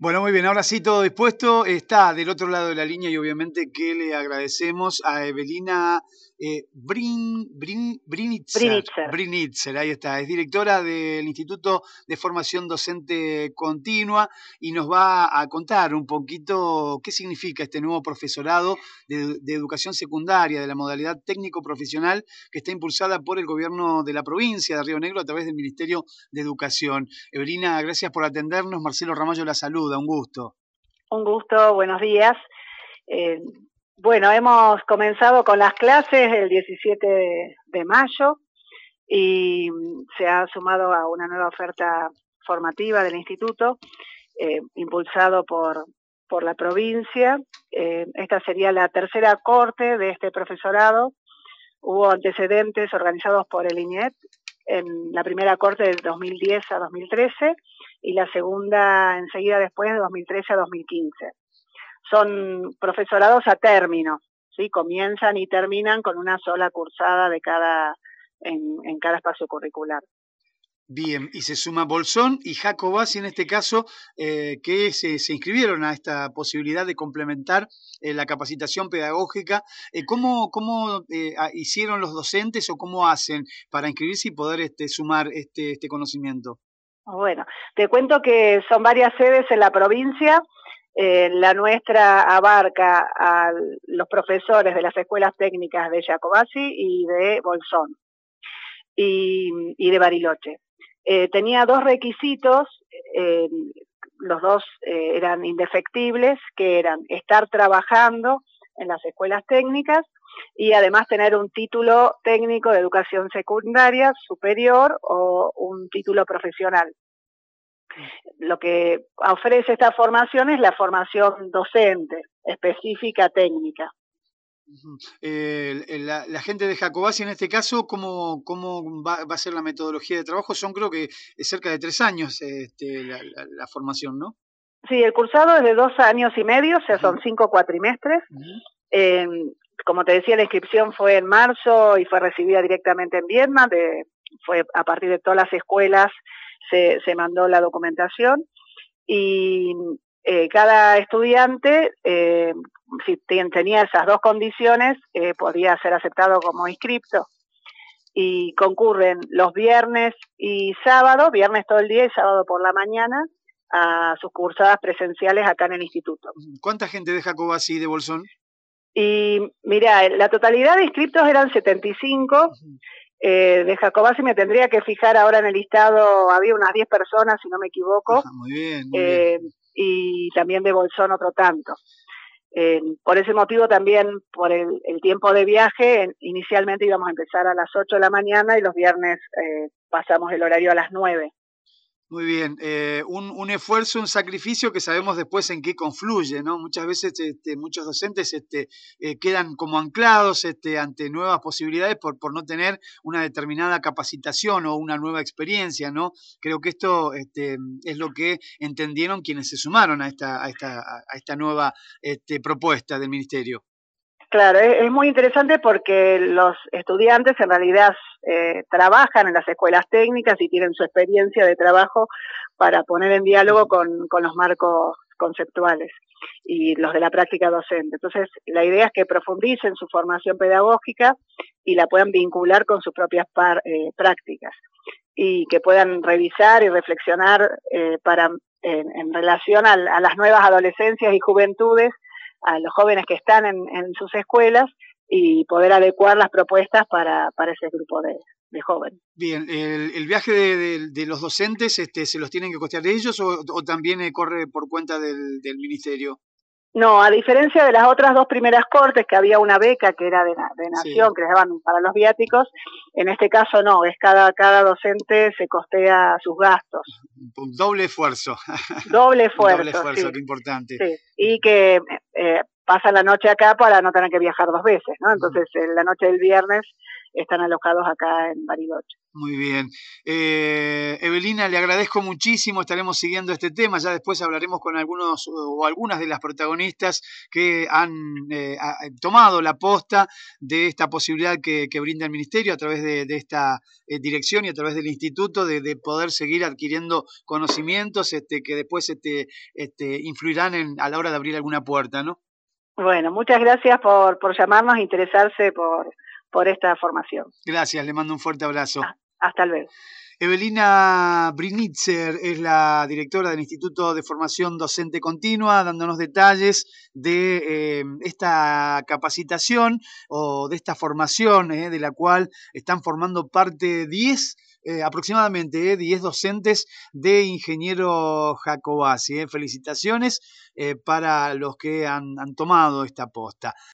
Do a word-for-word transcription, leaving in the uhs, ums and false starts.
Bueno, muy bien, ahora sí todo dispuesto. Está del otro lado de la línea y obviamente que le agradecemos a Evelina eh, Brin, Brin, Brinitzer, Brinitzer. Brinitzer, ahí está, es directora del Instituto de Formación Docente Continua y nos va a contar un poquito qué significa este nuevo profesorado de, de educación secundaria de la modalidad técnico-profesional que está impulsada por el gobierno de la provincia de Río Negro a través del Ministerio de Educación. Evelina, gracias por atendernos. Marcelo Ramallo la saluda, un gusto. Un gusto, buenos días. Eh, bueno, hemos comenzado con las clases el diecisiete de mayo y se ha sumado a una nueva oferta formativa del instituto, eh, impulsado por, por la provincia. Eh, esta sería la tercera corte de este profesorado. Hubo antecedentes organizados por el I N E T en la primera corte del dos mil diez a dos mil trece y la segunda enseguida después de dos mil trece a dos mil quince. Son profesorados a término, ¿sí? Comienzan y terminan con una sola cursada de cada en, en cada espacio curricular. Bien, y se suma Bolsón y Jacobasi en este caso, eh, que se, se inscribieron a esta posibilidad de complementar eh, la capacitación pedagógica. Eh, ¿Cómo, cómo eh, hicieron los docentes o cómo hacen para inscribirse y poder este, sumar este, este conocimiento? Bueno, te cuento que son varias sedes en la provincia. Eh, la nuestra abarca a los profesores de las escuelas técnicas de Jacobasi y de Bolsón y, y de Bariloche. Eh, tenía dos requisitos, eh, los dos eh, eran indefectibles, que eran estar trabajando en las escuelas técnicas y además tener un título técnico de educación secundaria superior o un título profesional. Lo que ofrece esta formación es la formación docente, específica técnica. Uh-huh. eh, la, la gente de Jacobasi en este caso, ¿cómo, cómo va, va a ser la metodología de trabajo? Son creo que es cerca de tres años este, la, la, la formación, ¿no? Sí, el cursado es de dos años y medio, o sea, uh-huh. son cinco cuatrimestres. Uh-huh. eh, como te decía, la inscripción fue en marzo y fue recibida directamente en Viedma, de, fue a partir de todas las escuelas se, se mandó la documentación y eh, cada estudiante, eh, si tenía esas dos condiciones, eh, podía ser aceptado como inscripto. Y concurren los viernes y sábado, viernes todo el día y sábado por la mañana, a sus cursadas presenciales acá en el instituto. ¿Cuánta gente de Jacobasi y de Bolsón? Y mira, la totalidad de inscriptos eran setenta y cinco. Uh-huh. Eh, de Jacobasi me tendría que fijar ahora en el listado, había unas diez personas, si no me equivoco. Ajá, muy bien, muy eh, bien. Y también de Bolsón otro tanto. Eh, por ese motivo también, por el, el tiempo de viaje, en, inicialmente íbamos a empezar a las ocho de la mañana y los viernes eh, pasamos el horario a las nueve. Muy bien, eh, un, un esfuerzo, un sacrificio que sabemos después en qué confluye, ¿no? Muchas veces este, muchos docentes este, eh, quedan como anclados este, ante nuevas posibilidades por, por no tener una determinada capacitación o una nueva experiencia, ¿no? Creo que esto este, es lo que entendieron quienes se sumaron a esta, a esta, a esta nueva este, propuesta del Ministerio. Claro, es, es muy interesante porque los estudiantes en realidad eh, trabajan en las escuelas técnicas y tienen su experiencia de trabajo para poner en diálogo con, con los marcos conceptuales y los de la práctica docente. Entonces, la idea es que profundicen su formación pedagógica y la puedan vincular con sus propias par, eh, prácticas y que puedan revisar y reflexionar eh, para en, en relación a, a las nuevas adolescencias y juventudes, a los jóvenes que están en, en sus escuelas y poder adecuar las propuestas para, para ese grupo de, de jóvenes. Bien, el, el viaje de, de, de los docentes, este, ¿se los tienen que costear ellos o, o también eh, corre por cuenta del, del ministerio? No, a diferencia de las otras dos primeras cortes, que había una beca que era de, de Nación, sí, que les daban para los viáticos, en este caso no, es cada, cada docente se costea sus gastos. Un doble esfuerzo. Doble esfuerzo, doble esfuerzo, sí. qué importante. Sí, y que eh, pasan la noche acá para no tener que viajar dos veces, ¿no? Entonces, en la noche del viernes están alojados acá en Bariloche. Muy bien. Eh, Evelina, le agradezco muchísimo, estaremos siguiendo este tema, ya después hablaremos con algunos o algunas de las protagonistas que han eh, ha, tomado la posta de esta posibilidad que, que brinda el Ministerio a través de, de esta eh, dirección y a través del Instituto de, de poder seguir adquiriendo conocimientos este, que después este, este, influirán en, a la hora de abrir alguna puerta, ¿no? Bueno, muchas gracias por, por llamarnos e interesarse por, por esta formación. Gracias, le mando un fuerte abrazo. Ah, hasta luego. Evelina Brinitzer es la directora del Instituto de Formación Docente Continua, dándonos detalles de eh, esta capacitación o de esta formación eh, de la cual están formando parte diez Eh, aproximadamente eh, diez docentes de Ingeniero Jacobacci. Eh. Felicitaciones eh, para los que han, han tomado esta posta.